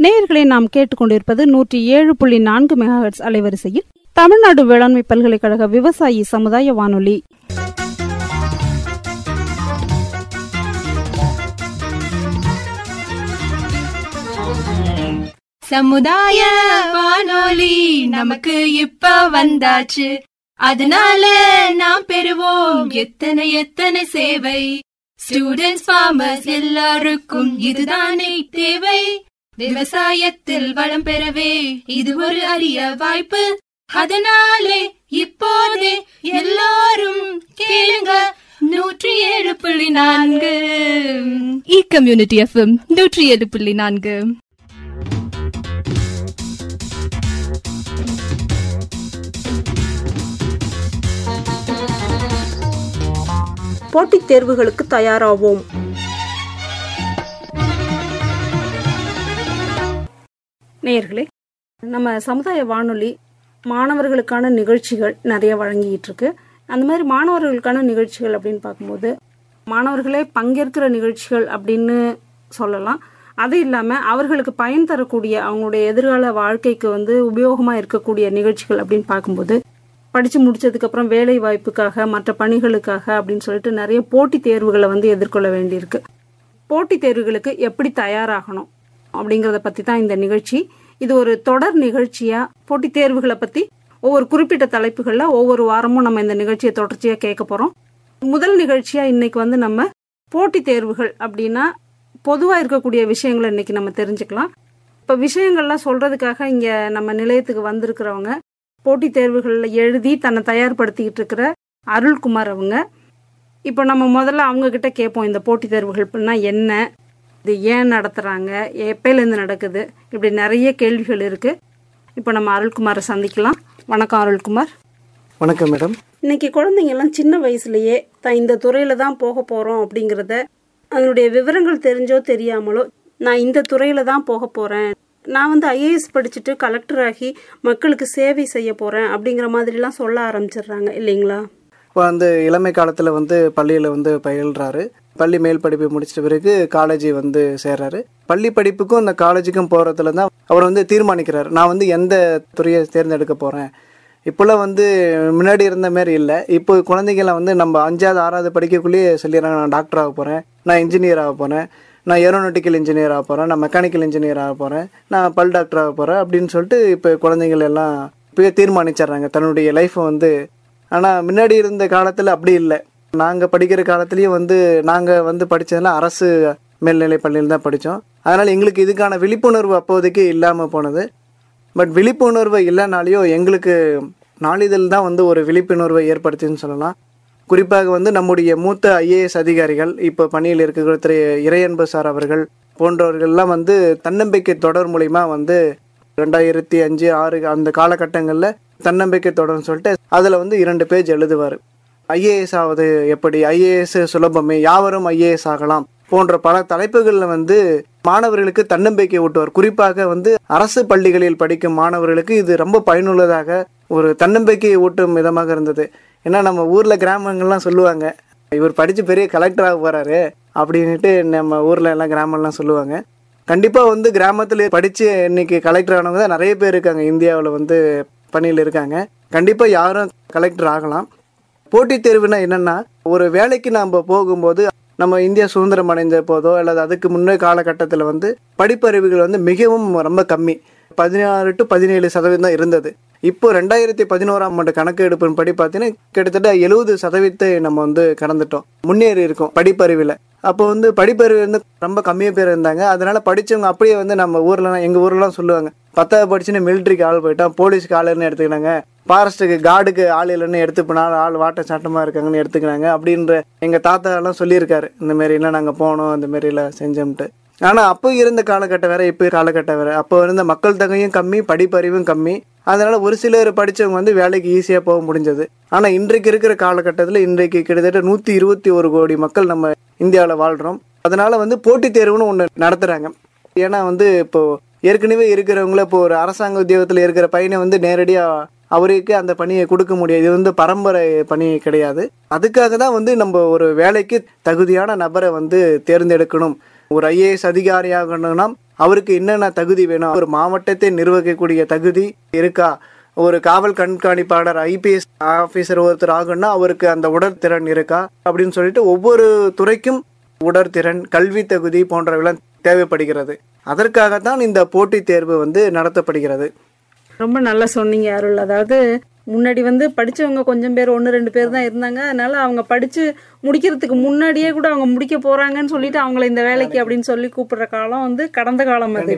நேயர்களை நாம் கேட்டுக்கொண்டிருப்பது 107.4 மெகாஹெர்ட்ஸ் அலைவரிசையில் தமிழ்நாடு வேளாண்மை பல்கலைக்கழக விவசாயி சமுதாய வானொலி. சமுதாய வானொலி நமக்கு இப்ப வந்தாச்சு, அதனால நாம் பெறுவோம் எத்தனை எத்தனை சேவை. ஸ்டூடெண்ட்ஸ், ஃபார்மர்ஸ் எல்லாருக்கும் இதுதானே தேவை. விவசாயத்தில் வளம் பெறவே இது ஒரு அரிய வாய்ப்பு. அதனாலே இப்போதே எல்லாரும் கேளுங்க 107.4 இ-கம்யூனிட்டி எஃப்எம் 107.4. போட்டித் தேர்வுகளுக்கு தயாராவோம். நேயர்களே, நம்ம சமுதாய வானொலி மாணவர்களுக்கான நிகழ்ச்சிகள் நிறைய வழங்கிட்டு இருக்கு. அந்த மாதிரி மாணவர்களுக்கான நிகழ்ச்சிகள் அப்படின்னு பார்க்கும்போது மாணவர்களே பங்கேற்கிற நிகழ்ச்சிகள் அப்படின்னு சொல்லலாம். அது இல்லாமல் அவர்களுக்கு பயன் தரக்கூடிய அவங்களுடைய எதிர்கால வாழ்க்கைக்கு உபயோகமாக இருக்கக்கூடிய நிகழ்ச்சிகள் அப்படின்னு பார்க்கும்போது படித்து முடிச்சதுக்கப்புறம் வேலை வாய்ப்புக்காக மற்ற பணிகளுக்காக அப்படின்னு சொல்லிட்டு நிறைய போட்டித் தேர்வுகளை எதிர்கொள்ள வேண்டியிருக்கு. போட்டித் தேர்வுகளுக்கு எப்படி தயாராகணும் அப்படிங்கிறத பற்றி தான் இந்த நிகழ்ச்சி. இது ஒரு தொடர் நிகழ்ச்சியாக போட்டித் தேர்வுகளை பற்றி ஒவ்வொரு குறிப்பிட்ட தலைப்புகளில் ஒவ்வொரு வாரமும் நம்ம இந்த நிகழ்ச்சியை தொடர்ச்சியாக கேட்க போகிறோம். முதல் நிகழ்ச்சியாக இன்னைக்கு நம்ம போட்டித் தேர்வுகள் அப்படின்னா பொதுவாக இருக்கக்கூடிய விஷயங்களை இன்னைக்கு நம்ம தெரிஞ்சுக்கலாம். இப்போ விஷயங்கள்லாம் சொல்கிறதுக்காக இங்கே நம்ம நிலையத்துக்கு வந்திருக்கிறவங்க போட்டித் தேர்வுகளில் எழுதி தன்னை தயார்படுத்திக்கிட்டு இருக்கிற அருள்குமார் அவங்க. இப்போ நம்ம முதல்ல அவங்கக்கிட்ட கேட்போம், இந்த போட்டித் தேர்வுகள்னா என்ன, இது ஏன் நடத்துகிறாங்க, எப்போலேருந்து நடக்குது, இப்படி நிறைய கேள்விகள் இருக்குது. இப்போ நம்ம அருள்குமாரை சந்திக்கலாம். வணக்கம் அருள்குமார். வணக்கம் மேடம். இன்னைக்கு குழந்தைங்கெல்லாம் சின்ன வயசுலேயே இந்த துறையில் தான் போக போகிறோம் அப்படிங்கிறத அதனுடைய விவரங்கள் தெரிஞ்சோ தெரியாமலோ நான் இந்த துறையில் தான் போக போகிறேன், நான் ஐஏஎஸ் படிச்சுட்டு கலெக்டர் ஆகி மக்களுக்கு சேவை செய்ய போகிறேன் அப்படிங்கிற மாதிரிலாம் சொல்ல ஆரம்பிச்சிடுறாங்க இல்லைங்களா? இப்போ இளமை காலத்தில் பள்ளியில் பயில்றாரு. பள்ளி மேல் படிப்பு முடிச்சிட்ட பிறகு காலேஜ் சேர்றாரு. பள்ளி படிப்புக்கும் அந்த காலேஜுக்கும் போகிறதுல தான் அவர் தீர்மானிக்கிறார், நான் எந்த துறையை தேர்ந்தெடுக்க போகிறேன். இப்போல்லாம் முன்னாடி இருந்த மாதிரி இல்லை. இப்போ குழந்தைங்களாம் நம்ம 5வது 6வது படிக்கக்குள்ளேயே சொல்லிடுறாங்க, நான் டாக்டர் ஆக போகிறேன், நான் இன்ஜினியர் ஆக போகிறேன், நான் ஏரோநாட்டிக்கல் இன்ஜினியர் ஆக போகிறேன், நான் மெக்கானிக்கல் இன்ஜினியர் ஆக போகிறேன், நான் பல் டாக்டர் ஆக போகிறேன் அப்படின்னு சொல்லிட்டு இப்போ குழந்தைங்கள் எல்லாம் இப்போயே தீர்மானிச்சிட்றாங்க தன்னுடைய லைஃப்பை. ஆனால் முன்னாடி இருந்த காலத்தில் அப்படி இல்லை. நாங்கள் படிக்கிற காலத்துலேயும் நாங்கள் படித்ததெல்லாம் அரசு மேல்நிலை பள்ளியில் தான் படித்தோம். அதனால் எங்களுக்கு இதுக்கான விழிப்புணர்வு அப்போதைக்கு இல்லாமல் போனது. பட் விழிப்புணர்வு இல்லைனாலையும் எங்களுக்கு நாளிதழ் தான் ஒரு விழிப்புணர்வை ஏற்படுத்தின்னு சொல்லலாம். குறிப்பாக நம்முடைய மூத்த ஐஏஎஸ் அதிகாரிகள், இப்போ பணியில் இருக்கிற திரு இறையன்பு சார் அவர்கள் போன்றவர்கள்லாம் தன்னம்பிக்கை தொடர் மூலிமா 2005, 2006 அந்த காலகட்டங்களில் தன்னம்பிக்கை தொடர்னு சொல்லிட்டு அதில் 2 பேஜ் எழுதுவார். ஐஏஎஸ் ஆவது எப்படி, ஐஏஎஸ் சுலபமே, யாவரும் ஐஏஎஸ் ஆகலாம் போன்ற பல தலைப்புகளில் மாணவர்களுக்கு தன்னம்பிக்கை ஊட்டுவார். குறிப்பாக அரசு பள்ளிகளில் படிக்கும் மாணவர்களுக்கு இது ரொம்ப பயனுள்ளதாக ஒரு தன்னம்பிக்கையை ஊட்டும் விதமாக இருந்தது. ஏன்னா நம்ம ஊரில் கிராமங்கள்லாம் சொல்லுவாங்க, இவர் படித்து பெரிய கலெக்டராக போகிறாரு அப்படின்ட்டு நம்ம ஊரில் எல்லாம் கிராமம்லாம் சொல்லுவாங்க. கண்டிப்பாக கிராமத்தில் படித்து இன்னைக்கு கலெக்டர் ஆனவங்க தான் நிறைய பேர் இருக்காங்க. இந்தியாவில் பணியில் இருக்காங்க. கண்டிப்பாக யாரும் கலெக்டர் ஆகலாம். போட்டித் தேர்வுனா என்னென்னா, ஒரு வேலைக்கு நாம் போகும்போது நம்ம இந்தியா சுதந்திரம் அடைந்த போதோ அல்லது அதுக்கு முன்னே காலகட்டத்தில் படிப்பறிவுகள் மிகவும் ரொம்ப கம்மி, 16 to 17% தான் இருந்தது. இப்போ 2011ஆம் ஆண்டு கணக்கெடுப்பின் படி பார்த்தீங்கன்னா கிட்டத்தட்ட 70% நம்ம கடந்துட்டோம், முன்னேறி இருக்கோம் படிப்பறிவில். அப்போ படிப்பறிவு ரொம்ப கம்மியாக பேர் இருந்தாங்க. அதனால படித்தவங்க அப்படியே நம்ம ஊர்லாம், எங்கள் ஊர்லாம் சொல்லுவாங்க, 10வது படிச்சுன்னு மிலிட்ரிக்கு ஆள் போயிட்டான், போலீஸ்க்கு ஆளுன்னு எடுத்துக்கினாங்க, ஃபாரஸ்ட்டுக்கு கார்டுக்கு ஆள் இல்லைன்னு எடுத்துப்போனாலும் ஆள் வாட்ட சாட்டமாக இருக்காங்கன்னு எடுத்துக்கிறாங்க அப்படின்ற எங்கள் தாத்தா எல்லாம் சொல்லியிருக்காரு. இந்த மாரிலாம் நாங்கள் போனோம், அந்த மாரிலாம் செஞ்சோம்ட்டு. ஆனால் அப்போ இருந்த காலகட்டம் வேறு, இப்போ காலகட்டம் வேறு. அப்போ இருந்த மக்கள் தொகையும் கம்மி, படிப்பறிவும் கம்மி. அதனால ஒரு சிலர் படித்தவங்க வேலைக்கு ஈஸியாக போக முடிஞ்சது. ஆனால் இன்றைக்கு இருக்கிற காலகட்டத்தில் இன்றைக்கு கிட்டத்தட்ட 121 கோடி மக்கள் நம்ம இந்தியாவில் வாழ்கிறோம். அதனால போட்டித் தேர்வுன்னு ஒன்று நடத்துகிறாங்க. ஏன்னா இப்போ ஏற்கனவே இருக்கிறவங்கள, இப்போ ஒரு அரசாங்க உத்தியோகத்தில் இருக்கிற பையனை நேரடியாக அவருக்கு அந்த பணியை கொடுக்க முடியாது. இது பரம்பரை பணி கிடையாது. அதுக்காக தான் நம்ம ஒரு வேலைக்கு தகுதியான நபரை தேர்ந்தெடுக்கணும் ஒரு ஐஏஎஸ் அதிகாரியாகணும்னா அவருக்கு என்னென்ன தகுதி வேணும், ஒரு மாவட்டத்தை நிர்வகிக்கக்கூடிய தகுதி இருக்கா, ஒரு காவல் கண்காணிப்பாளர் ஐபிஎஸ் ஆஃபீஸர் ஒருத்தர் ஆகணும்னா அவருக்கு அந்த உடற்திறன் இருக்கா அப்படின்னு சொல்லிட்டு ஒவ்வொரு துறைக்கும் உடற்திறன், கல்வி தகுதி போன்றவைலாம் தேவைப்படுகிறது. அதற்காகத்தான் இந்த போட்டித் தேர்வு வந்து நடத்தப்படுகிறது. ரொம்ப நல்லா சொன்னீங்க அருள். அதாவது முன்னாடி படிச்சவங்க கொஞ்சம் பேர் 1-2 பேர் தான் இருந்தாங்க. அதனால அவங்க படிச்சு முடிக்கிறதுக்கு முன்னாடியே கூட அவங்க முடிக்க போறாங்கன்னு சொல்லிட்டு அவங்கள இந்த வேலைக்கு அப்படின்னு சொல்லி கூப்பிடுற காலம் கடந்த காலம் அது.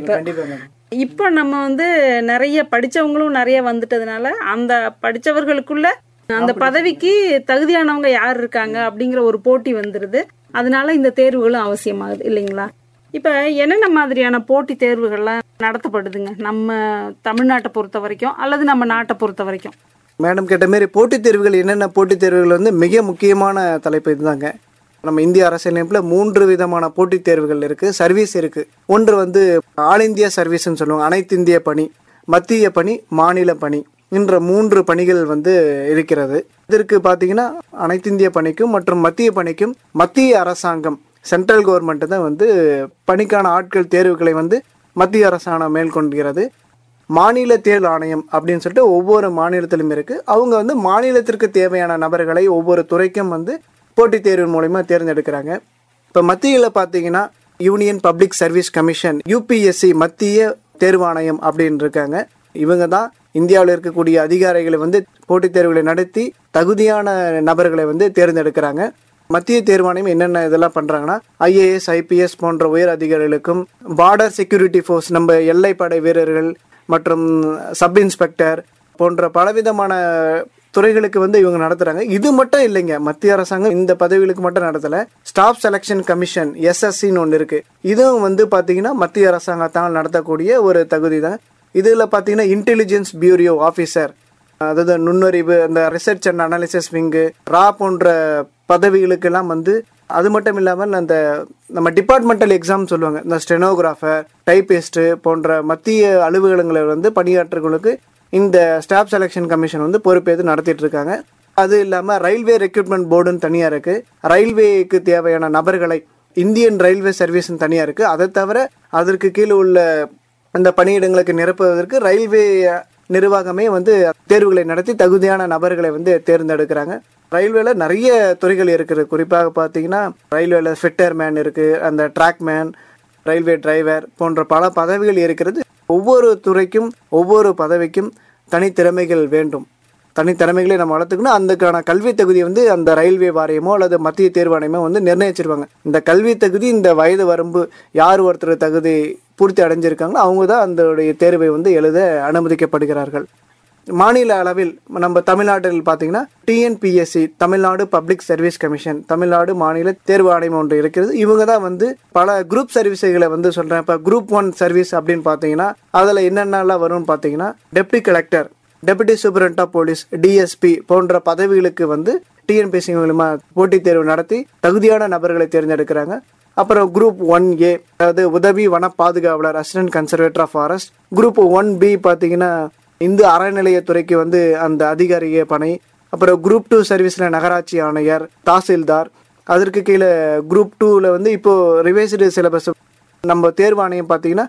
இப்ப நம்ம நிறைய படிச்சவங்களும் நிறைய வந்துட்டதுனால அந்த படிச்சவர்களுக்குள்ள அந்த பதவிக்கு தகுதியானவங்க யார் இருக்காங்க அப்படிங்கிற ஒரு போட்டி வந்துருது. அதனால இந்த தேர்வுகளும் அவசியமாகுது இல்லைங்களா? இப்ப என்னென்ன மாதிரியான போட்டி தேர்வுகள்லாம் நடத்தப்படுதுங்க நம்ம தமிழ்நாட்டை பொறுத்த வரைக்கும் அல்லது நம்ம நாட்டை பொறுத்த வரைக்கும்? மேடம் கேட்ட மாரி போட்டித் தேர்வுகள், என்னென்ன போட்டித் தேர்வுகள் மிக முக்கியமான தலைப்பு இதுதாங்க. நம்ம இந்திய அரசியலமைப்புல 3 விதமான போட்டித் தேர்வுகள் இருக்கு, சர்வீஸ் இருக்கு. ஒன்று ஆல் இந்தியா சர்வீஸ்ன்னு சொல்லுவாங்க, அனைத்து இந்திய பணி, மத்திய பணி, மாநில பணி என்ற 3 பணிகள் இருக்கிறது. இதற்கு பார்த்தீங்கன்னா அனைத்து இந்திய பணிக்கும் மற்றும் மத்திய பணிக்கும் மத்திய அரசாங்கம், சென்ட்ரல் கவர்மெண்ட் தான் பணிக்கான ஆட்கள் தேர்வுகளை மத்திய அரசாங்கம் மேற்கொள்கிறது. மாநில தேர்வு ஆணையம் அப்படின்னு சொல்லிட்டு ஒவ்வொரு மாநிலத்திலும் இருக்கு. அவங்க மாநிலத்திற்கு தேவையான நபர்களை ஒவ்வொரு துறைக்கும் போட்டித் தேர்வு மூலமா தேர்ந்தெடுக்கிறாங்க. இப்போ மத்தியில் பார்த்தீங்கன்னா union public service commission, UPSC, மத்திய தேர்வாணையம் அப்படின்னு இருக்காங்க. இவங்க தான் இந்தியாவில் இருக்கக்கூடிய அதிகாரிகளை போட்டித் தேர்வுகளை நடத்தி தகுதியான நபர்களை தேர்ந்தெடுக்கிறாங்க. மத்திய தேர்வாணையம் என்னென்ன இதெல்லாம் பண்றாங்கன்னா ஐஏஎஸ், ஐபிஎஸ் போன்ற உயர் அதிகாரிகளுக்கும், பார்டர் செக்யூரிட்டி ஃபோர்ஸ், நம்ம எல்லைப்படை வீரர்கள் மற்றும் சப் இன்ஸ்பெக்டர் போன்ற பலவிதமான துறைகளுக்கு இவங்க நடத்துறாங்க. இது மட்டும் இல்லைங்க, மத்திய அரசாங்கம் இந்த பதவிகளுக்கு மட்டும் நடத்தல. ஸ்டாஃப் செலெக்ஷன் கமிஷன் எஸ்எஸ்சின்னு ஒன்று இருக்கு. இதுவும் பாத்தீங்கன்னா மத்திய அரசாங்கத்தால் நடத்தக்கூடிய ஒரு தகுதி தான். இதுல பாத்தீங்கன்னா இன்டெலிஜென்ஸ் பியூரோ ஆஃபீஸர், அதாவது நுண்ணறிவு, அந்த ரிசர்ச் அண்ட் அனாலிசிஸ் விங்கு, ரா போன்ற பதவிகளுக்கெல்லாம் அது மட்டும் இல்லாமல் அந்த நம்ம டிபார்ட்மெண்டல் எக்ஸாம் சொல்லுவாங்க, இந்த ஸ்டெனோகிராஃபர், டைபிஸ்ட் போன்ற மத்திய அலுவலகங்களை பணியாற்றர்களுக்கு இந்த ஸ்டாஃப் செலெக்ஷன் கமிஷன் பொறுப்பேற்று நடத்திட்டு இருக்காங்க. அது இல்லாமல் ரயில்வே ரெக்ரூட்மெண்ட் போர்டுன்னு தனியாக இருக்கு. ரயில்வேக்கு தேவையான நபர்களை இந்தியன் ரயில்வே சர்வீஸ்ன்னு தனியாக இருக்கு. அதை தவிர அதற்கு கீழே உள்ள அந்த பணியிடங்களுக்கு நிரப்புவதற்கு ரயில்வே நிர்வாகமே தேர்வுகளை நடத்தி தகுதியான நபர்களை தேர்ந்தெடுக்கிறாங்க. ரயில்வேல நிறைய துறைகள் இருக்குது. குறிப்பாக பார்த்தீங்கன்னா ரயில்வேல ஃபிட்டர் மேன் இருக்கு, அந்த ட்ராக் மேன், ரயில்வே டிரைவர் போன்ற பல பதவிகள் இருக்கிறது. ஒவ்வொரு துறைக்கும் ஒவ்வொரு பதவிக்கும் தனித்திறமைகள் வேண்டும். தனித்திறமைகளை நம்ம வளர்த்துக்கணும். அதுக்கான கல்வி தகுதியை அந்த ரயில்வே வாரியமோ அல்லது மத்திய தேர்வாணையமோ நிர்ணயிச்சிருவாங்க. இந்த கல்வி தகுதி, இந்த வயது வரம்பு, யார் ஒருத்தர் தகுதி பூர்த்தி அடைஞ்சிருக்காங்களோ அவங்க தான் அந்த தேர்வை எழுத அனுமதிக்கப்படுகிறார்கள். மாநில அளவில் நம்ம தமிழ்நாட்டில் பார்த்தீங்கன்னா TNPSC, Tamil Nadu public service commission, Tamil Nadu மாநில தேர்வு ஆணையம் ஒன்று இருக்கிறது. இவங்க தான் பல குரூப் சர்வீஸுகளை சொல்றேன். இப்போ குரூப் 1 சர்வீஸ் அப்படின்னு பார்த்தீங்கன்னா அதில் என்னென்னலாம் வரும்னு பார்த்தீங்கன்னா deputy collector, deputy superintendent of police, DSP போன்ற பதவிகளுக்கு டிஎன்பிஎஸ்சி மூலமா போட்டித் தேர்வு நடத்தி தகுதியான நபர்களை தேர்ந்தெடுக்கிறாங்க. அப்புறம் குரூப் 1A, அதாவது உதவி வன பாதுகாவலர், assistant conservator of forest. Group 1B பார்த்தீங்கன்னா இந்து அறநிலையத்துறைக்கு அந்த அதிகாரிய பணி. அப்புறம் குரூப் 2 சர்வீஸ்ல நகராட்சி ஆணையர், தாசில்தார். அதற்கு கீழே குரூப் 2ல இப்போ ரிவைஸ்டு சிலபஸ் நம்ம தேர்வாணையம் பார்த்தீங்கன்னா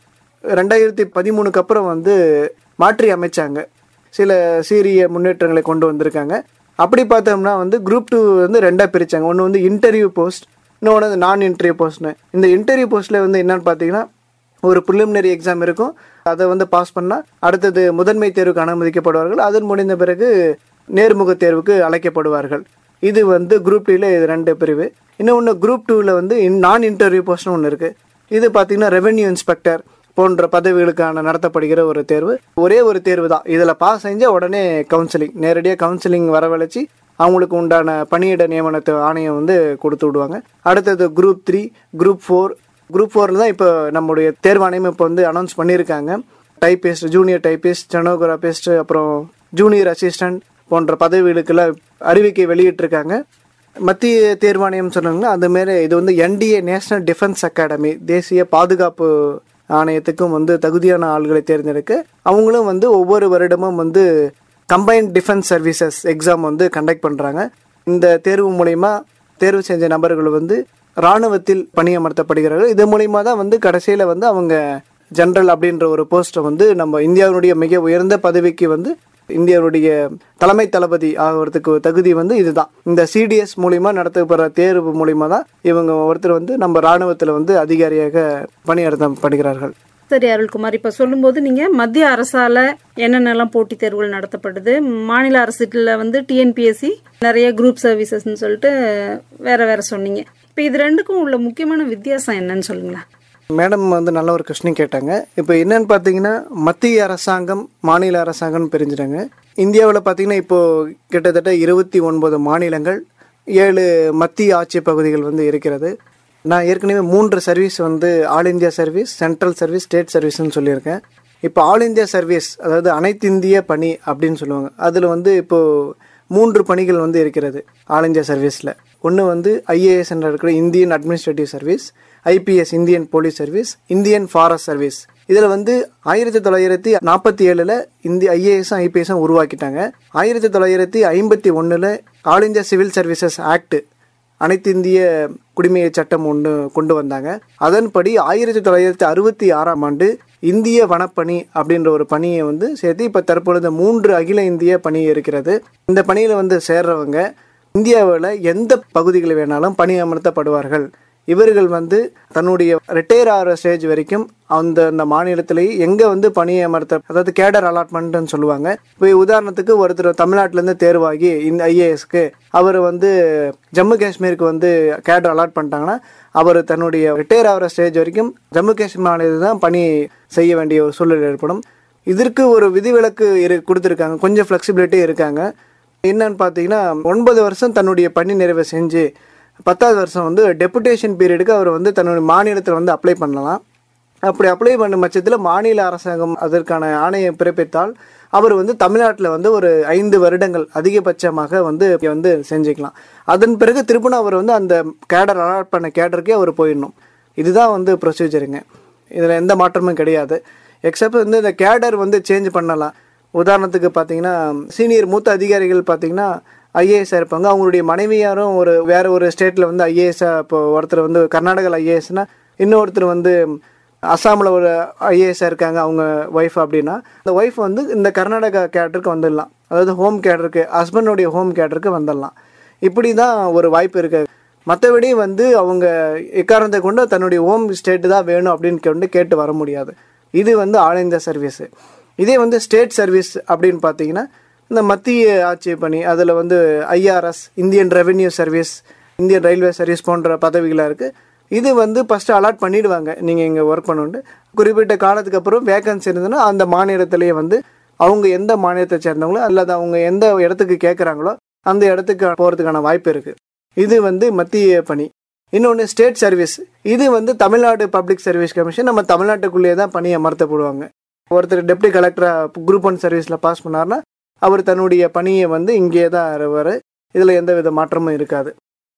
2013 அப்புறம் மாற்றி அமைச்சாங்க. சில சீரிய முன்னேற்றங்களை கொண்டு வந்திருக்காங்க. அப்படி பார்த்தோம்னா குரூப் 2 2ஆக பிரிச்சாங்க. ஒன்று இன்டர்வியூ போஸ்ட், இன்னொன்று நான் இன்டர்வியூ போஸ்ட்னு. இந்த இன்டர்வியூ போஸ்ட்ல என்னன்னு பார்த்தீங்கன்னா ஒரு ப்ரிலிமினரி எக்ஸாம் இருக்கும். அதை பாஸ் பண்ணால் அடுத்தது முதன்மை தேர்வுக்கு அனுமதிக்கப்படுவார்கள். அதன் முடிந்த பிறகு நேர்முக தேர்வுக்கு அழைக்கப்படுவார்கள். இது குரூப் 2ல இது 2 பிரிவு. இன்னொன்று குரூப் 2ல நான் இன்டர்வியூ போஸ்ட்னு ஒன்று இருக்கு. இது பார்த்தீங்கன்னா ரெவென்யூ இன்ஸ்பெக்டர் போன்ற பதவிகளுக்கான நடத்தப்படுகிற ஒரு தேர்வு. ஒரே ஒரு தேர்வு தான். இதில் பாஸ் செஞ்சால் உடனே கவுன்சிலிங், நேரடியாக கவுன்சிலிங் வரவழைச்சி அவங்களுக்கு உண்டான பணியிட நியமனத்தை ஆணையம் கொடுத்து விடுவாங்க. அடுத்தது குரூப் 3, குரூப் 4. குரூப் 4ல தான் இப்போ நம்முடைய தேர்வாணையம் இப்போ அனௌன்ஸ் பண்ணியிருக்காங்க. டைபிஸ்ட், ஜூனியர் டைபிஸ்ட், ஸ்டெனோகிராபிஸ்ட், அப்புறம் ஜூனியர் அசிஸ்டன்ட் போன்ற பதவிகளுக்கெல்லாம் அறிவிக்கை வெளியிட்டிருக்காங்க. மத்திய தேர்வாணையம் சொன்னாங்கன்னா அது மாரி இது என்டிஏ, நேஷனல் டிஃபென்ஸ் அகாடமி, தேசிய பாதுகாப்பு ஆணையத்துக்கும் தகுதியான ஆள்களை தேர்ந்தெடுக்க அவங்களும் ஒவ்வொரு வருடமும் combined defence services exam conduct பண்ணுறாங்க. இந்த தேர்வு மூலயமா தேர்வு செஞ்ச நபர்கள் இராணுவத்தில் பணியமர்த்தப்படுகிறார்கள். இது மூலிமா தான் வந்து கடைசியில் வந்து அவங்க ஜெனரல் அப்படின்ற ஒரு போஸ்ட்டை வந்து நம்ம இந்தியாவுடைய மிக உயர்ந்த பதவிக்கு வந்து இந்தியாவுடைய தலைமை தளபதி ஆகிறதுக்கு தகுதி வந்து இதுதான். இந்த சிடிஎஸ் மூலிமா நடத்தப்படுற தேர்வு மூலிமா தான் இவங்க ஒருத்தர் வந்து நம்ம இராணுவத்தில் வந்து அதிகாரியாக பணியமர்த்தப்படுகிறார்கள். சரி அருள்குமார், இப்போ சொல்லும்போது நீங்கள் மத்திய அரசால் என்னென்னலாம் போட்டித் தேர்வுகள் நடத்தப்படுது, மாநில அரசுல வந்து டிஎன்பிஎஸ்சி நிறைய குரூப் சர்வீசஸ்ன்னு சொல்லிட்டு வேற சொன்னீங்க. இப்போ இது ரெண்டுக்கும் உள்ள முக்கியமான வித்தியாசம் என்னன்னு சொல்லுங்களேன். மேடம் வந்து நல்ல ஒரு கொஸ்டின் கேட்டாங்க. இப்போ என்னன்னு பார்த்தீங்கன்னா மத்திய அரசாங்கம் மாநில அரசாங்கம்னு பிரிஞ்சுட்டாங்க. இந்தியாவில் பார்த்தீங்கன்னா இப்போது கிட்டத்தட்ட 29 மாநிலங்கள் 7 மத்திய ஆட்சி பகுதிகள் வந்து இருக்கிறது. நான் ஏற்கனவே 3 சர்வீஸ் வந்து all India service, central service, state சர்வீஸ்ன்னு சொல்லியிருக்கேன். இப்போ ஆல் இந்தியா சர்வீஸ் அதாவது அனைத்து இந்திய பணி அப்படின்னு சொல்லுவாங்க. அதில் வந்து இப்போது 3 பணிகள் வந்து இருக்கிறது ஆல் இந்தியா சர்வீஸில். ஒன்று வந்து ஐஏஎஸ் என்ற இருக்கிற Indian administrative service, IPS Indian police service, Indian forest service. இதில் வந்து 1947 இந்திய ஐஏஎஸும் ஐபிஎஸும் உருவாக்கிட்டாங்க. 1951 all India civil services act அனைத்து இந்திய குடிமைய சட்டம் ஒன்று கொண்டு வந்தாங்க. அதன்படி 1966 இந்திய வனப்பணி அப்படின்ற ஒரு பணியை வந்து சேர்த்து இப்போ தற்பொழுது 3 அகில இந்திய பணி இருக்கிறது. இந்த பணியில் வந்து சேர்றவங்க இந்தியாவில் எந்த பகுதிகளில் வேணாலும் பணியமர்த்தப்படுவார்கள். இவர்கள் வந்து தன்னுடைய ரிட்டையர் ஆகிற ஸ்டேஜ் வரைக்கும் அந்த மாநிலத்திலேயே எங்கே வந்து பணியமர்த்த, அதாவது கேடர் அலாட்மெண்ட்னு சொல்லுவாங்க. இப்போ உதாரணத்துக்கு ஒருத்தர் தமிழ்நாட்டிலேருந்து தேர்வாகி இந்த ஐஏஎஸ்க்கு அவர் வந்து ஜம்மு காஷ்மீருக்கு வந்து கேடர் அலாட் பண்ணிட்டாங்கன்னா அவர் தன்னுடைய ரிட்டையர் ஆகிற ஸ்டேஜ் வரைக்கும் ஜம்மு காஷ்மீர் மாநிலத்தில் தான் பணி செய்ய வேண்டிய ஒரு சூழல் ஏற்படும். இதற்கு ஒரு விதிவிலக்கு கொடுத்துருக்காங்க, கொஞ்சம் ஃப்ளெக்சிபிலிட்டி இருக்காங்க. என்னன்னு பார்த்தீங்கன்னா 9 வருஷம் தன்னுடைய பணி நிறைவை செஞ்சு 10வது வருஷம் வந்து டெபுடேஷன் பீரியடுக்கு அவர் வந்து தன்னுடைய மாநிலத்தில் வந்து அப்ளை பண்ணலாம். அப்படி அப்ளை பண்ணும் பட்சத்தில் மாநில அரசாங்கம் அதற்கான ஆணையை பிறப்பித்தால் அவர் வந்து தமிழ்நாட்டில் வந்து ஒரு 5 வருடங்கள் அதிகபட்சமாக வந்து செஞ்சுக்கலாம். அதன் பிறகு திருப்பினா அவர் வந்து அந்த கேடர் அலாட் பண்ண கேடருக்கே அவர் போயிடணும். இதுதான் வந்து ப்ரொசீஜருங்க. இதில் எந்த மாற்றமும் கிடையாது. எக்ஸப்ட் வந்து இந்த கேடர் வந்து சேஞ்ச் பண்ணலாம். உதாரணத்துக்கு பார்த்தீங்கன்னா சீனியர் மூத்த அதிகாரிகள் பார்த்தீங்கன்னா ஐஏஎஸ்ஸாக இருப்பாங்க. அவங்களுடைய மனைவியாரும் வேறு ஒரு ஸ்டேட்டில் வந்து ஐஏஎஸ்ஸாக, இப்போ ஒருத்தர் வந்து கர்நாடகாவில் ஐஏஎஸ்னால் இன்னொருத்தர் வந்து அஸ்ஸாமில் ஒரு ஐஏஎஸ்ஸாக இருக்காங்க அவங்க ஒய்ஃப் அப்படின்னா அந்த ஒய்ஃப் வந்து இந்த கர்நாடகா கேடருக்கு வந்துடலாம். அதாவது ஹோம் கேடருக்கு, ஹஸ்பண்டுடைய ஹோம் கேடருக்கு வந்துடலாம். இப்படி தான் ஒரு வாய்ப்பு இருக்குது. மற்றபடி வந்து அவங்க எக்காரணத்தை கொண்டு தன்னுடைய ஹோம் ஸ்டேட்டு தான் வேணும் அப்படின்னு கேட்டு வர முடியாது. இது வந்து ஆல் இந்தியா சர்வீஸு. இதே வந்து ஸ்டேட் சர்வீஸ் அப்படின்னு பார்த்தீங்கன்னா இந்த மத்திய ஆட்சி பணி, அதில் வந்து IRS, Indian revenue service, Indian railway service போன்ற பதவிகளாக இருக்குது. இது வந்து ஃபஸ்ட்டு அலாட் பண்ணிவிடுவாங்க, நீங்கள் இங்கே ஒர்க் பண்ணணுன்ட்டு. குறிப்பிட்ட காலத்துக்கு அப்புறம் வேகன்சி இருந்ததுன்னா அந்த மாநிலத்திலேயே வந்து அவங்க எந்த மாநிலத்தை சேர்ந்தவங்களோ அல்லது அவங்க எந்த இடத்துக்கு கேட்குறாங்களோ அந்த இடத்துக்கு போகிறதுக்கான வாய்ப்பு இருக்குது. இது வந்து மத்திய பணி. இன்னொன்று ஸ்டேட் சர்வீஸ். இது வந்து தமிழ்நாடு பப்ளிக் சர்வீஸ் கமிஷன், நம்ம தமிழ்நாட்டுக்குள்ளேயே தான் பணி அமர்த்தப்படுவாங்க. ஒருத்தர் டெப்டி கலெக்டராக குரூப் 1 சர்வீஸில் பாஸ் பண்ணார்னா அவர் தன்னுடைய பணியை வந்து இங்கே தான் வருவார். இதில் எந்த வித மாற்றமும் இருக்காது.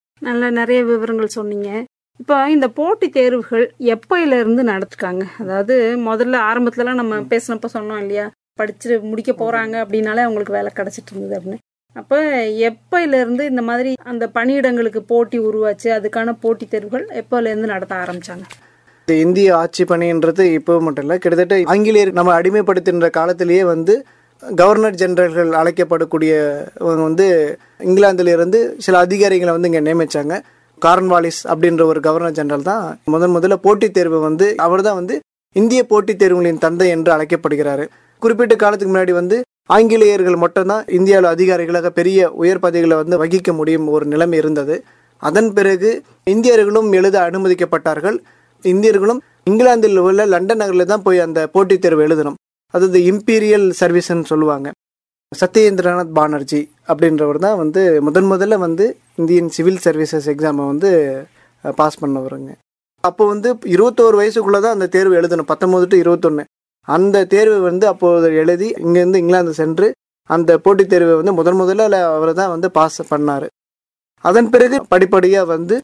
நிறைய விவரங்கள் சொன்னீங்க. இப்போ இந்த போட்டி தேர்வுகள் எப்போயிலேருந்து நடத்துக்காங்க? அதாவது முதல்ல ஆரம்பத்துலலாம் நம்ம பேசினப்போ சொன்னோம் இல்லையா, படிச்சு முடிக்க போகிறாங்க அப்படின்னாலே அவங்களுக்கு வேலை கிடச்சிட்டு இருந்தது அப்படின்னு. அப்போ எப்போயிலேருந்து இந்த மாதிரி அந்த பணியிடங்களுக்கு போட்டி உருவாச்சு, அதுக்கான போட்டித் தேர்வுகள் எப்போலேருந்து நடத்த ஆரம்பித்தாங்க? இந்திய ஆட்சி பணின்றது இப்போ மட்டும் இல்லை, கிட்டத்தட்ட ஆங்கிலேயர் நம்ம அடிமைப்படுத்துகின்ற காலத்திலேயே வந்து கவர்னர் ஜெனரல்கள் அழைக்கப்படக்கூடியவங்க வந்து இங்கிலாந்திலிருந்து சில அதிகாரிகளை வந்து இங்கே நியமித்தாங்க. கார்ன்வாலிஸ் அப்படின்ற ஒரு கவர்னர் ஜெனரல் தான் முதல்ல போட்டித் தேர்வு வந்து அவர் தான் வந்து இந்திய போட்டித் தேர்வுகளின் தந்தை என்று அழைக்கப்படுகிறாரு. குறிப்பிட்ட காலத்துக்கு முன்னாடி வந்து ஆங்கிலேயர்கள் மட்டும்தான் இந்தியாவில் அதிகாரிகளாக பெரிய உயர் பதவிகளை வந்து வகிக்க முடியும் ஒரு நிலைமை இருந்தது. அதன் பிறகு இந்தியர்களும் எழுத அனுமதிக்கப்பட்டார்கள். இந்தியர்களும் இங்கிலாந்தில் உள்ள லண்டன் நகரில் தான் போய் அந்த போட்டித் தேர்வு எழுதணும். அதாவது இம்பீரியல் சர்வீஸ்ன்னு சொல்லுவாங்க. சத்யேந்திரநாத் பானர்ஜி அப்படின்றவர் தான் வந்து முதல்ல வந்து இந்தியன் சிவில் சர்வீசஸ் எக்ஸாமை வந்து பாஸ் பண்ணவருங்க. அப்போ வந்து 21 வயசுக்குள்ளே தான் அந்த தேர்வு எழுதணும், 19 to 21. அந்த தேர்வு வந்து அப்போது எழுதி இங்கேருந்து இங்கிலாந்து சென்று அந்த போட்டித் தேர்வை வந்து முதல்ல அவர் தான் வந்து பாஸ் பண்ணார். அதன் பிறகு படிப்படியாக வந்து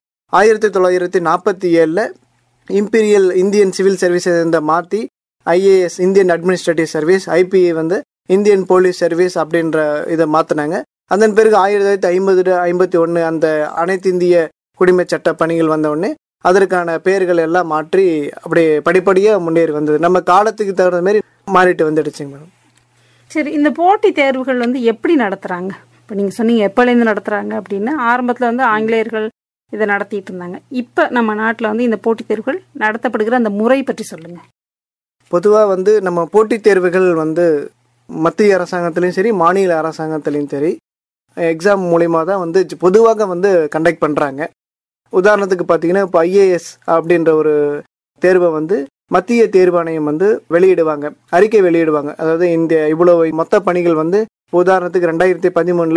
1947 இம்பீரியல் இந்தியன் சிவில் சர்வீசஸ் இந்த மாற்றி IAS Indian administrative service, IPA வந்து இந்தியன் போலீஸ் சர்வீஸ் அப்படின்ற இதை மாற்றினாங்க. அதன் பிறகு 1950 to 51 அந்த அனைத்து இந்திய குடிமை சட்ட பணிகள் வந்த உடனே அதற்கான பெயர்கள் எல்லாம் மாற்றி அப்படியே படிப்படியாக முன்னேறி வந்தது. நம்ம காலத்துக்கு தகுந்த மாதிரி மாறிட்டு வந்துடுச்சுங்க மேடம். சரி, இந்த போட்டி தேர்வுகள் வந்து எப்படி நடத்துகிறாங்க? இப்போ நீங்கள் சொன்னீங்க எப்போலேருந்து நடத்துகிறாங்க அப்படின்னு. ஆரம்பத்தில் வந்து ஆங்கிலேயர்கள் இதை நடத்திட்டு இருந்தாங்க. இப்போ நம்ம நாட்டில் வந்து இந்த போட்டித் தேர்வுகள் நடத்தப்படுகிற அந்த முறை பற்றி சொல்லுங்கள். பொதுவாக வந்து நம்ம போட்டித் தேர்வுகள் வந்து மத்திய அரசாங்கத்துலேயும் சரி மாநில அரசாங்கத்துலேயும் சரி எக்ஸாம் மூலிமா தான் வந்து பொதுவாக வந்து கண்டக்ட் பண்ணுறாங்க. உதாரணத்துக்கு பார்த்தீங்கன்னா இப்போ ஐஏஎஸ் அப்படின்ற ஒரு தேர்வை வந்து மத்திய தேர்வாணையம் வந்து வெளியிடுவாங்க, அறிக்கை வெளியிடுவாங்க. அதாவது இந்த இவ்வளோ மொத்த பணிகள் வந்து உதாரணத்துக்கு 2013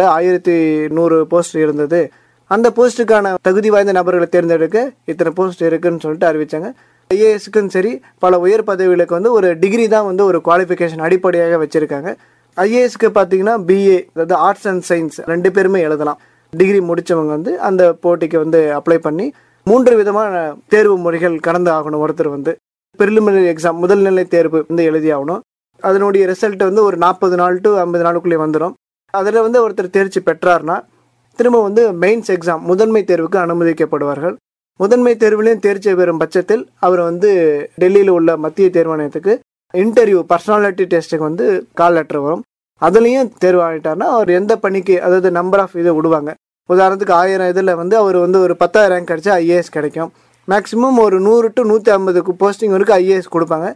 1100 போஸ்ட் இருந்தது. அந்த போஸ்ட்டுக்கான தகுதி வாய்ந்த நபர்களை தேர்ந்தெடுக்க இத்தனை போஸ்ட் இருக்குன்னு சொல்லிட்டு அறிவித்தாங்க. ஐஏஎஸ்க்கும் சரி பல உயர் பதவிகளுக்கு வந்து ஒரு டிகிரி தான் வந்து ஒரு குவாலிஃபிகேஷன் அடிப்படையாக வச்சுருக்காங்க. ஐஏஎஸ்க்கு பார்த்தீங்கன்னா பிஏ, அதாவது ஆர்ட்ஸ் அண்ட் சயின்ஸ் 2 பேருமே எழுதலாம். டிகிரி முடித்தவங்க வந்து அந்த போட்டிக்கு வந்து அப்ளை பண்ணி 3 விதமான தேர்வு முறைகள் கடந்து ஆகணும். ஒருத்தர் வந்து ப்ரிலிமினரி எக்ஸாம் முதல்நிலை தேர்வு வந்து எழுதி ஆகணும். அதனுடைய ரிசல்ட் வந்து ஒரு 40 நாள் டு 50 நாளுக்குள்ளே வந்துடும். அதில் வந்து ஒருத்தர் தேர்ச்சி பெற்றார்னா திரும்ப வந்து மெயின்ஸ் எக்ஸாம் முதன்மை தேர்வுக்கு அனுமதிக்கப்படுவார்கள். முதன்மை தேர்விலையும் தேர்ச்சி பெறும் பட்சத்தில் அவர் வந்து டெல்லியில் உள்ள மத்திய தேர்வாணையத்துக்கு இன்டர்வியூ பர்சனாலிட்டி டெஸ்ட்டுக்கு வந்து கால் லெட்டர் வரும். அதுலேயும் தேர்வு ஆகிட்டார்னா அவர் எந்த பணிக்கு, அதாவது நம்பர் ஆஃப் இது விடுவாங்க. உதாரணத்துக்கு 1000 இதில் வந்து அவர் வந்து ஒரு 10,000 ரேங்க் கிடச்சா ஐஏஎஸ் கிடைக்கும். மேக்ஸிமம் ஒரு 100 டு 150 போஸ்டிங் வரைக்கும் ஐஏஎஸ் கொடுப்பாங்க.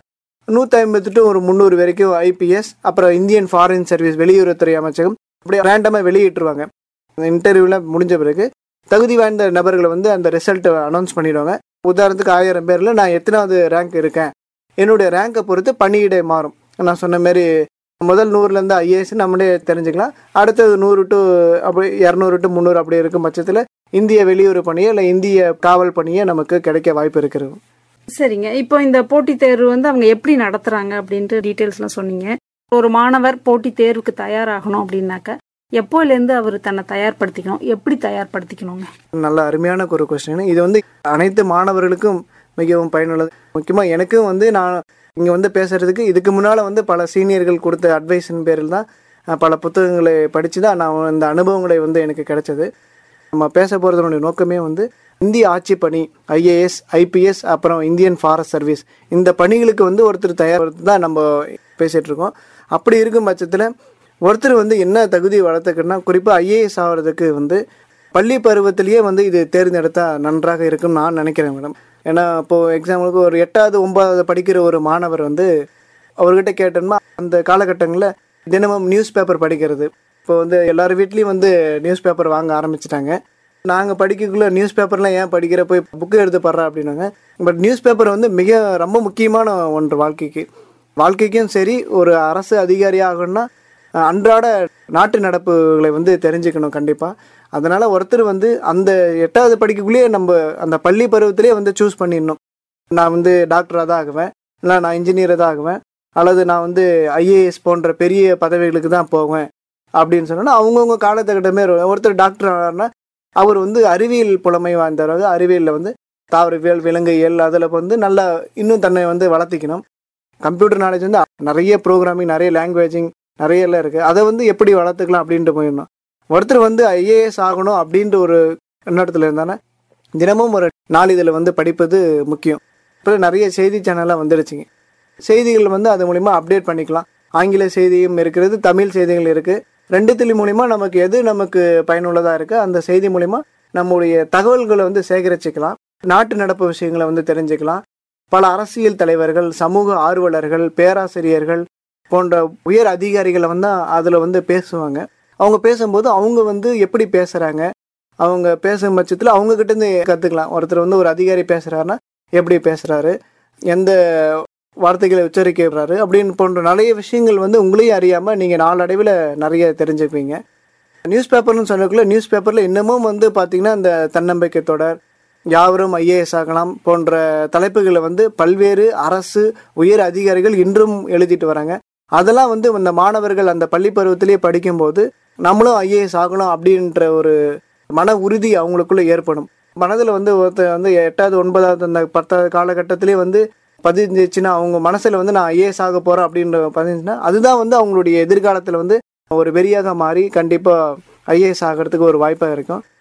150 டு ஒரு 300 வரைக்கும் ஐபிஎஸ், அப்புறம் இந்தியன் ஃபாரின் சர்வீஸ் வெளியுறவுத்துறை அமைச்சகம் அப்படியே ரேண்டமாக வெளியிட்டுருவாங்க. இன்டர்வியூவில் முடிஞ்ச பிறகு தகுதி வாய்ந்த நபர்களை வந்து அந்த ரிசல்ட்டை அனௌன்ஸ் பண்ணிடுவாங்க. உதாரணத்துக்கு 1000 பேரில் நான் எத்தனாவது ரேங்க் இருக்கேன், என்னுடைய ரேங்கை பொறுத்து பணியிடை மாறும். நான் சொன்ன மாதிரி முதல் 100லேருந்து ஐஏஎஸ் நம்மளே தெரிஞ்சுக்கலாம். அடுத்தது 100 டு அப்படி 200 டு 300 அப்படி இருக்கும் பட்சத்தில் இந்திய வெளியுறவு பணியோ இல்லை இந்திய காவல் பணியோ நமக்கு கிடைக்க வாய்ப்பு இருக்கிறது. சரிங்க, இப்போ இந்த போட்டித் தேர்வு வந்து அவங்க எப்படி நடத்துகிறாங்க அப்படின்ட்டு டீட்டெயில்ஸ்லாம் சொன்னீங்க. ஒரு மாணவர் போட்டித் தேர்வுக்கு தயாராகணும் அப்படின்னாக்க எப்போலேருந்து அவர் தன்னை தயார்படுத்திக்கணும், எப்படி தயார்படுத்திக்கணுங்க? நல்ல அருமையான ஒரு கொஸ்டின். இது வந்து அனைத்து மாணவர்களுக்கும் மிகவும் பயனுள்ளது. முக்கியமாக எனக்கும் வந்து நான் இங்கே வந்து பேசுகிறதுக்கு இதுக்கு முன்னால் வந்து பல சீனியர்கள் கொடுத்த அட்வைஸின் பேரில் தான் பல புத்தகங்களை படித்து தான் நான் இந்த அனுபவங்களை வந்து எனக்கு கிடைச்சது. நம்ம பேச போகிறதுனுடைய நோக்கமே வந்து இந்திய ஆட்சி பணி, ஐஏஎஸ், ஐபிஎஸ், அப்புறம் இந்தியன் ஃபாரஸ்ட் சர்வீஸ், இந்த பணிகளுக்கு வந்து ஒருத்தர் தயார்படுத்தி தான் நம்ம பேசிகிட்ருக்கோம். அப்படி இருக்கும் பட்சத்தில் ஒருத்தர் வந்து என்ன தகுதி வளர்த்துக்கணும்னா குறிப்பாக ஐஏஎஸ் ஆகிறதுக்கு வந்து பள்ளி பருவத்திலேயே வந்து இது தேர்ந்தெடுத்தால் நன்றாக இருக்குன்னு நான் நினைக்கிறேன் மேடம். ஏன்னா இப்போது எக்ஸாம்பிளுக்கு ஒரு 8வது 9வது படிக்கிற ஒரு மாணவர் வந்து அவர்கிட்ட கேட்டோம்னா அந்த காலகட்டங்களில் தினமும் நியூஸ் பேப்பர் படிக்கிறது. இப்போ வந்து எல்லார் வீட்லேயும் வந்து நியூஸ் பேப்பர் வாங்க ஆரம்பிச்சிட்டாங்க. நாங்கள் படிக்கக்குள்ளே நியூஸ் பேப்பர்லாம் ஏன் படிக்கிற, போய் புக்கு எடுத்து படுறா அப்படின்னாங்க. பட் நியூஸ் பேப்பர் வந்து ரொம்ப முக்கியமான ஒன்று வாழ்க்கைக்கும் சரி. ஒரு அரசு அதிகாரியாக ஆகணும்னா அன்றாட நாட்டு நடப்புகளை வந்து தெரிஞ்சுக்கணும் கண்டிப்பாக. அதனால் ஒருத்தர் வந்து அந்த 8வது படிக்கக்குள்ளேயே நம்ம அந்த பள்ளி பருவத்திலே வந்து சூஸ் பண்ணிடணும். நான் வந்து டாக்டராக தான் ஆகுவேன், இல்லை நான் இன்ஜினியராக தான் ஆகுவேன், அல்லது நான் வந்து ஐஏஎஸ் போன்ற பெரிய பதவிகளுக்கு தான் போவேன் அப்படின்னு சொன்னோன்னா அவங்கவுங்க காலத்துக்கிட்டமே ஒருத்தர் டாக்டர் ஆனார்னா அவர் வந்து அறிவியல் புலமை வாய்ந்தவராக அறிவியலில் வந்து தாவரவியல், விலங்கியல் அதில் வந்து நல்லா இன்னும் தன்னை வந்து வளர்த்திக்கணும். கம்ப்யூட்டர் நாலேஜ் வந்து நிறைய ப்ரோக்ராமிங், நிறைய லாங்குவேஜிங் நிறைய எல்லாம் இருக்குது. அதை வந்து எப்படி வளர்த்துக்கலாம் அப்படின்ட்டு போயிடணும். ஒருத்தர் வந்து ஐஏஎஸ் ஆகணும் அப்படின்ட்டு ஒரு எண்ணத்தில் இருந்தானே தினமும் ஒரு நாளிதழை வந்து படிப்பது முக்கியம். இப்போ நிறைய செய்தி சேனல்லாம் வந்துடுச்சுங்க. செய்திகள் வந்து அது மூலிமா அப்டேட் பண்ணிக்கலாம். ஆங்கில செய்தியும் இருக்கிறது, தமிழ் செய்திகள் இருக்குது. 2 மூலிமா நமக்கு பயனுள்ளதாக இருக்குது. அந்த செய்தி மூலிமா நம்முடைய தகவல்களை வந்து சேகரிச்சுக்கலாம். நாட்டு நடப்பு விஷயங்களை வந்து தெரிஞ்சுக்கலாம். பல அரசியல் தலைவர்கள், சமூக ஆர்வலர்கள், பேராசிரியர்கள் போன்ற உயர் அதிகாரிகளை வந்து அதில் வந்து பேசுவாங்க. அவங்க பேசும்போது அவங்க வந்து எப்படி பேசுகிறாங்க, அவங்க பேசும் பட்சத்தில் அவங்கக்கிட்டேருந்து கற்றுக்கலாம். ஒருத்தர் வந்து ஒரு அதிகாரி பேசுகிறாருன்னா எப்படி பேசுகிறாரு, எந்த வார்த்தைகளை உச்சரிக்கிறாரு அப்படின்னு போன்ற நிறைய விஷயங்கள் வந்து உங்களையும் அறியாமல் நீங்கள் நாளடைவில் நிறைய தெரிஞ்சுப்பீங்க. நியூஸ் பேப்பர்னு சொல்லக்குள்ள நியூஸ் பேப்பரில் இன்னமும் வந்து பார்த்திங்கன்னா இந்த தன்னம்பிக்கை தொடர், யாவரும் ஐஏஎஸ் ஆகலாம் போன்ற தலைப்புகளை வந்து பல்வேறு அரசு உயர் அதிகாரிகள் இன்றும் எழுதிட்டு வராங்க. அதெல்லாம் வந்து இந்த மாணவர்கள் அந்த பள்ளி பருவத்திலேயே படிக்கும்போது நம்மளும் ஐஏஎஸ் ஆகணும் அப்படின்ற ஒரு மன உறுதி அவங்களுக்குள்ள ஏற்படும். மனதில் வந்து ஒருத்தர் வந்து 8வது 9வது அந்த 10வது காலகட்டத்திலே வந்து பதிஞ்சிச்சுன்னா அவங்க மனசில் வந்து நான் ஐஏஎஸ் ஆக போகிறேன் அப்படின்ற பதிஞ்சுன்னா அதுதான் வந்து அவங்களுடைய எதிர்காலத்தில் வந்து ஒரு வெறியாக மாறி கண்டிப்பாக ஐஏஎஸ் ஆகிறதுக்கு ஒரு வாய்ப்பாக இருக்கும்.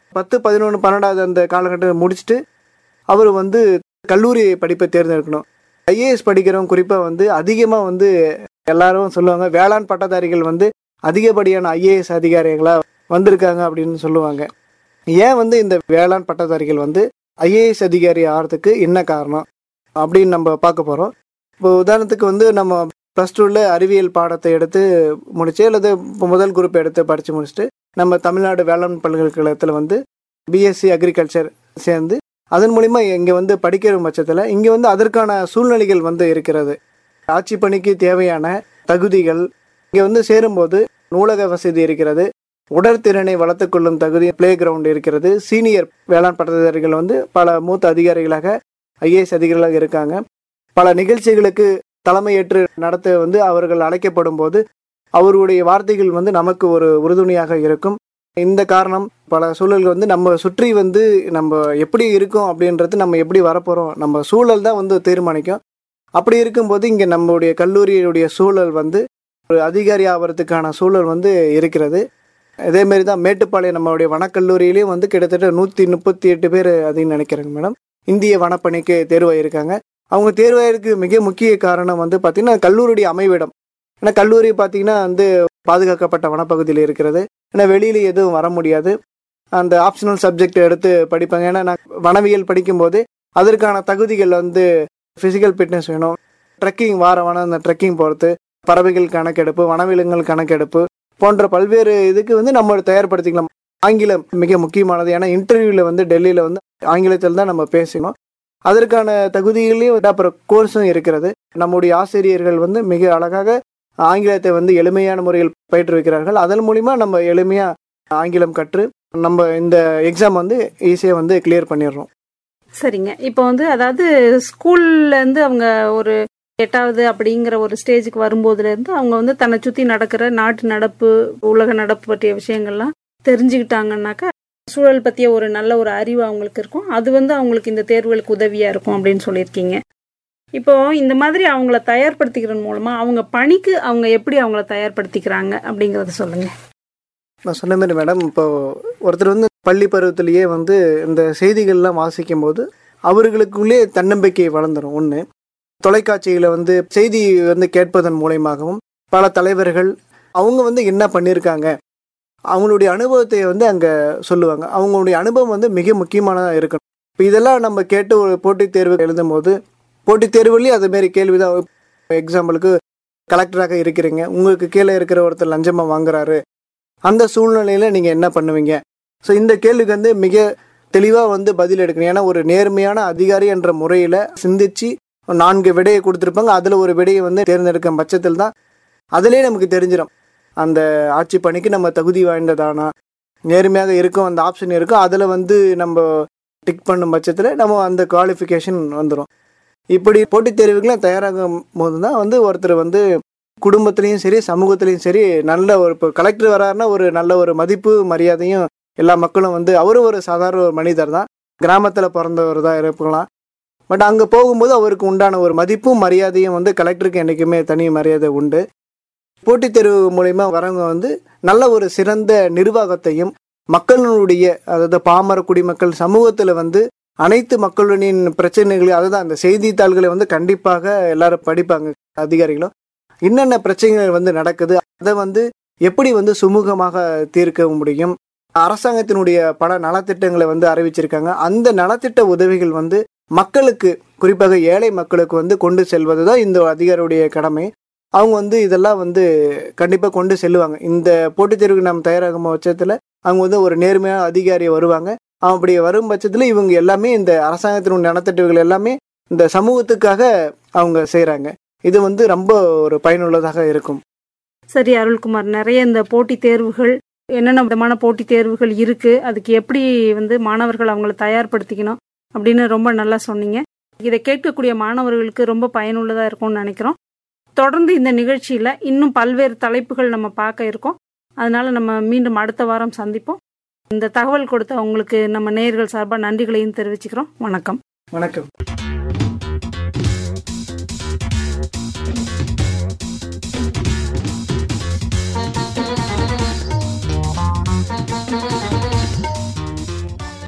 10, 11, 12வது அந்த காலகட்டத்தில் முடிச்சுட்டு அவர் வந்து கல்லூரி படிப்பை தேர்ந்தெடுக்கணும். ஐஏஎஸ் படிக்கிறவங்க குறிப்பாக வந்து அதிகமாக வந்து எல்லாரும் சொல்லுவாங்க, வேளாண் பட்டதாரிகள் வந்து அதிகப்படியான ஐஏஎஸ் அதிகாரிகளாக வந்திருக்காங்க அப்படின்னு சொல்லுவாங்க. ஏன் வந்து இந்த வேளாண் பட்டதாரிகள் வந்து ஐஏஎஸ் அதிகாரி ஆகிறதுக்கு என்ன காரணம் அப்படின்னு நம்ம பார்க்க போகிறோம். இப்போ உதாரணத்துக்கு வந்து நம்ம +2ல் அறிவியல் பாடத்தை எடுத்து முடிச்சு அல்லது இப்போ முதல் குரூப் எடுத்து படித்து முடிச்சுட்டு நம்ம தமிழ்நாடு வேளாண் பல்கலைக்கழகத்தில் வந்து பிஎஸ்சி அக்ரிகல்ச்சர் சேர்ந்து அதன் மூலிமா இங்கே வந்து படிக்கிற பட்சத்தில் இங்கே வந்து அதற்கான சூழ்நிலைகள் வந்து இருக்கிறது. ஆட்சி பணிக்கு தேவையான தகுதிகள் இங்கே வந்து சேரும்போது நூலக வசதி இருக்கிறது, உடற்திறனை வளர்த்துக்கொள்ளும் தகுதி பிளே கிரவுண்ட் இருக்கிறது, சீனியர் வேளாண் பட்டதாரிகள் வந்து பல மூத்த அதிகாரிகளாக ஐஏஎஸ் அதிகாரிகளாக இருக்காங்க. பல நிகழ்ச்சிகளுக்கு தலைமையேற்று நடத்த வந்து அவர்கள் அழைக்கப்படும் போது அவருடைய வார்த்தைகள் வந்து நமக்கு ஒரு உறுதுணையாக இருக்கும். இந்த காரணம் பல சூழல்கள் வந்து நம்ம சுற்றி வந்து நம்ம எப்படி இருக்கோம் அப்படின்றது, நம்ம எப்படி வரப்போகிறோம், நம்ம சூழல் தான் வந்து தீர்மானிக்கும். அப்படி இருக்கும்போது இங்கே நம்மளுடைய கல்லூரியுடைய சூழல் வந்து ஒரு அதிகாரி ஆகிறதுக்கான சூழல் வந்து இருக்கிறது. இதேமாரி தான் மேட்டுப்பாளையம் நம்மளுடைய வனக்கல்லூரியிலையும் வந்து கிட்டத்தட்ட 138 பேர் அப்படின்னு நினைக்கிறேங்க மேடம், இந்திய வனப்பணிக்கு தேர்வாயிருக்காங்க. அவங்க தேர்வாயிருக்கு மிக முக்கிய காரணம் வந்து பார்த்திங்கன்னா கல்லூரியுடைய அமைவிடம். ஏன்னா கல்லூரி பார்த்திங்கன்னா வந்து பாதுகாக்கப்பட்ட வனப்பகுதியில் இருக்கிறது. ஏன்னா வெளியில் எதுவும் வர முடியாது. அந்த ஆப்ஷனல் சப்ஜெக்ட் எடுத்து படிப்பாங்க. ஏன்னா நான் வனவியல் படிக்கும்போது அதற்கான தகுதிகள் வந்து ஃபிசிக்கல் ஃபிட்னஸ் வேணும். ட்ரெக்கிங் வாரம் அந்த ட்ரெக்கிங் போகிறது, பறவைகள் கணக்கெடுப்பு, வனவிலங்குகள் கணக்கெடுப்பு போன்ற பல்வேறு இதுக்கு வந்து நம்ம தயார்படுத்திக்கலாம். ஆங்கிலம் மிக முக்கியமானது. ஏன்னா இன்டர்வியூவில் வந்து டெல்லியில் வந்து ஆங்கிலத்தில் தான் நம்ம பேசணும். அதற்கான தகுதிகளையும் அப்புறம் கோர்ஸும் இருக்கிறது. நம்முடைய ஆசிரியர்கள் வந்து மிக அழகாக ஆங்கிலத்தை வந்து எளிமையான முறையில் பயிற்றுவிக்கிறார்கள். அதன் மூலிமா நம்ம எளிமையாக ஆங்கிலம் கற்று நம்ம இந்த எக்ஸாம் வந்து ஈஸியாக வந்து கிளியர் பண்ணிடுறோம். சரிங்க. இப்போ வந்து அதாவது ஸ்கூல்லேருந்து அவங்க ஒரு 8வது அப்படிங்கிற ஒரு ஸ்டேஜுக்கு வரும்போதுலேருந்து அவங்க வந்து தன்னை சுற்றி நடக்கிற நாட்டு நடப்பு, உலக நடப்பு பற்றிய விஷயங்கள்லாம் தெரிஞ்சுக்கிட்டாங்கன்னாக்கா சூழல் பற்றிய ஒரு நல்ல ஒரு அறிவு அவங்களுக்கு இருக்கும். அது வந்து அவங்களுக்கு இந்த தேர்வுகளுக்கு உதவியாக இருக்கும் அப்படின்னு சொல்லியிருக்கீங்க. இப்போ இந்த மாதிரி அவங்கள தயார்படுத்திக்கிறது மூலமாக அவங்க பணிக்கு அவங்க எப்படி அவங்கள தயார்படுத்திக்கிறாங்க அப்படிங்கிறத சொல்லுங்கள். நான் சொன்ன மாதிரி மேடம், இப்போ ஒருத்தர் வந்து பள்ளி பருவத்திலேயே வந்து இந்த செய்திகள்லாம் வாசிக்கும் போது அவர்களுக்குள்ளே தன்னம்பிக்கை வளர்ந்துடும். ஒன்று, தொலைக்காட்சியில் வந்து செய்தி வந்து கேட்பதன் மூலயமாகவும் பல தலைவர்கள் அவங்க வந்து என்ன பண்ணியிருக்காங்க அவங்களுடைய அனுபவத்தை வந்து அங்கே சொல்லுவாங்க. அவங்களுடைய அனுபவம் வந்து மிக முக்கியமானதாக இருக்கணும். இப்போ இதெல்லாம் நம்ம கேட்டு ஒரு போட்டித் தேர்வு எழுதும் போது போட்டித் தேர்வுலேயும் அதுமாரி கேள்வி தான். எக்ஸாம்பிளுக்கு கலெக்டராக இருக்கிறீங்க, உங்களுக்கு கீழே இருக்கிற ஒருத்தர் லஞ்சமாக வாங்குறாரு, அந்த சூழ்நிலையில் நீங்கள் என்ன பண்ணுவீங்க? ஸோ இந்த கேள்விக்கு வந்து மிக தெளிவாக வந்து பதில் எடுக்கணும். ஏன்னா ஒரு நேர்மையான அதிகாரி என்ற முறையில் சிந்திச்சு 4 விடையை கொடுத்துருப்பாங்க. அதில் ஒரு விடையை வந்து தேர்ந்தெடுக்கும் பட்சத்தில் தான் அதிலே நமக்கு தெரிஞ்சிடும் அந்த ஆட்சி பணிக்கு நம்ம தகுதி வாய்ந்ததானா, நேர்மையாக இருக்கும் அந்த ஆப்ஷன் இருக்கும். அதில் வந்து நம்ம டிக் பண்ணும் பட்சத்தில் நம்ம அந்த குவாலிஃபிகேஷன் வந்துடும். இப்படி போட்டித் தேர்வுக்கெலாம் தயாராகும் போது தான் வந்து ஒருத்தர் வந்து குடும்பத்துலேயும் சரி சமூகத்துலேயும் சரி நல்ல ஒரு, இப்போ கலெக்டர் வராருன்னா ஒரு நல்ல ஒரு மதிப்பு மரியாதையும் எல்லா மக்களும் வந்து அவரும் ஒரு சாதாரண ஒரு மனிதர் தான், கிராமத்தில் பிறந்தவர் தான் இருக்கலாம். பட் அங்கே போகும்போது அவருக்கு உண்டான ஒரு மதிப்பும் மரியாதையும் வந்து கலெக்டருக்கு என்றைக்குமே தனி மரியாதை உண்டு. போட்டித் தேர்வு மூலயமா வரவங்க வந்து நல்ல ஒரு சிறந்த நிர்வாகத்தையும் மக்களுடைய, அதாவது பாமர குடிமக்கள் சமூகத்தில் வந்து அனைத்து மக்களின் பிரச்சனைகள், அதுதான் அந்த செய்தித்தாள்களை வந்து கண்டிப்பாக எல்லாரும் படிப்பாங்க. அதிகாரிகளும் என்னென்ன பிரச்சனைகள் வந்து நடக்குது, அதை வந்து எப்படி வந்து சுமூகமாக தீர்க்க முடியும், அரசாங்கத்தினுடைய பல நலத்திட்டங்களை வந்து அறிவிச்சிருக்காங்க. அந்த நலத்திட்ட உதவிகள் வந்து மக்களுக்கு, குறிப்பாக ஏழை மக்களுக்கு வந்து கொண்டு செல்வது தான் இந்த அதிகாரியுடைய கடமை. அவங்க வந்து இதெல்லாம் வந்து கண்டிப்பாக கொண்டு செல்லுவாங்க. இந்த போட்டித் தேர்வுக்கு நம்ம தயாராகும் பட்சத்தில் அவங்க வந்து ஒரு நேர்மையான அதிகாரி வருவாங்க. அப்படி வரும் பட்சத்தில் இவங்க எல்லாமே இந்த அரசாங்கத்தினுடைய நலத்திட்டங்கள் எல்லாமே இந்த சமூகத்துக்காக அவங்க செய்கிறாங்க. இது வந்து ரொம்ப ஒரு பயனுள்ளதாக இருக்கும். சரி அருள்குமார், நிறைய இந்த போட்டித் தேர்வுகள், என்னென்ன விதமான போட்டித் தேர்வுகள் இருக்குது, அதுக்கு எப்படி வந்து மாணவர்கள் அவங்கள தயார்படுத்திக்கணும் அப்படின்னு ரொம்ப நல்லா சொன்னீங்க. இதை கேட்கக்கூடிய மாணவர்களுக்கு ரொம்ப பயனுள்ளதாக இருக்கும்னு நினைக்கிறோம். தொடர்ந்து இந்த நிகழ்ச்சியில் இன்னும் பல்வேறு தலைப்புகள் நம்ம பார்க்க இருக்கோம். அதனால் நம்ம மீண்டும் அடுத்த வாரம் சந்திப்போம். இந்த தகவல் கொடுத்த உங்களுக்கு நம்ம நேயர்கள் சார்பாக நன்றிகளையும் தெரிவிச்சுக்கிறோம். வணக்கம். வணக்கம்.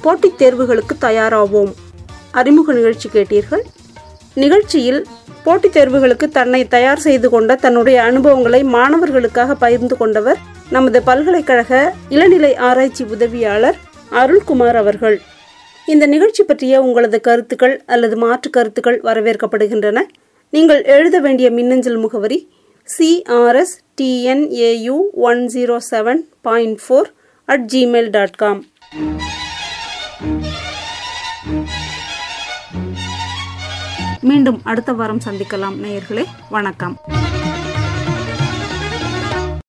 போட்டித் தேர்வுகளுக்கு தயாராவோம் அறிமுக நிகழ்ச்சி கேட்டீர்கள். நிகழ்ச்சியில் போட்டித் தேர்வுகளுக்கு தன்னை தயார் செய்து கொண்ட தன்னுடைய அனுபவங்களை மாணவர்களுக்காக பகிர்ந்து கொண்டவர் நமது பல்கலைக்கழக இளநிலை ஆராய்ச்சி உதவியாளர் அருள்குமார் அவர்கள். இந்த நிகழ்ச்சி பற்றிய உங்களது கருத்துக்கள் அல்லது மாற்று கருத்துக்கள் வரவேற்கப்படுகின்றன. நீங்கள் எழுத வேண்டிய மின்னஞ்சல் முகவரி crstnu107.4@gmail.com. மீண்டும் அடுத்த வாரம் சந்திக்கலாம் நேயர்களே. வணக்கம்.